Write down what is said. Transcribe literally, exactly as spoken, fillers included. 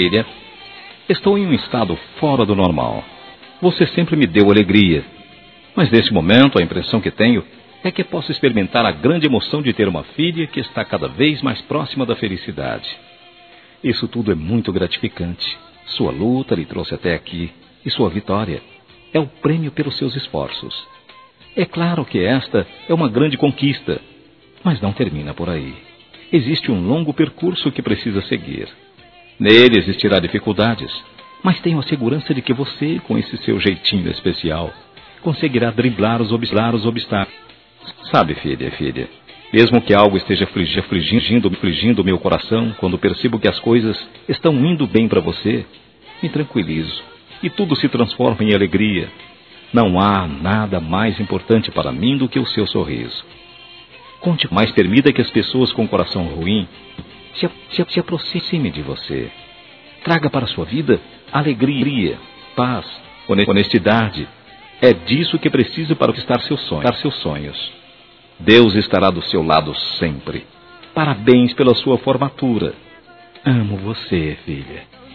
Filha, estou em um estado fora do normal. Você sempre me deu alegria. Mas nesse momento a impressão que tenho é que posso experimentar a grande emoção de ter uma filha que está cada vez mais próxima da felicidade. Isso tudo é muito gratificante. Sua luta lhe trouxe até aqui, e sua vitória é o prêmio pelos seus esforços. É claro que esta é uma grande conquista, mas não termina por aí. Existe um longo percurso que precisa seguir. Nele existirá dificuldades, mas tenho a segurança de que você, com esse seu jeitinho especial, conseguirá driblar os, obstar os obstáculos. Sabe, filha, filha, mesmo que algo esteja afligindo, afligindo meu coração, quando percebo que as coisas estão indo bem para você, me tranquilizo e tudo se transforma em alegria. Não há nada mais importante para mim do que o seu sorriso. Conte mais, permita que as pessoas com coração ruim se, se, se aproximem de você. Traga para a sua vida alegria, paz, honestidade. É disso que preciso para conquistar seus sonhos. seus sonhos. Deus estará do seu lado sempre. Parabéns pela sua formatura. Amo você, filha.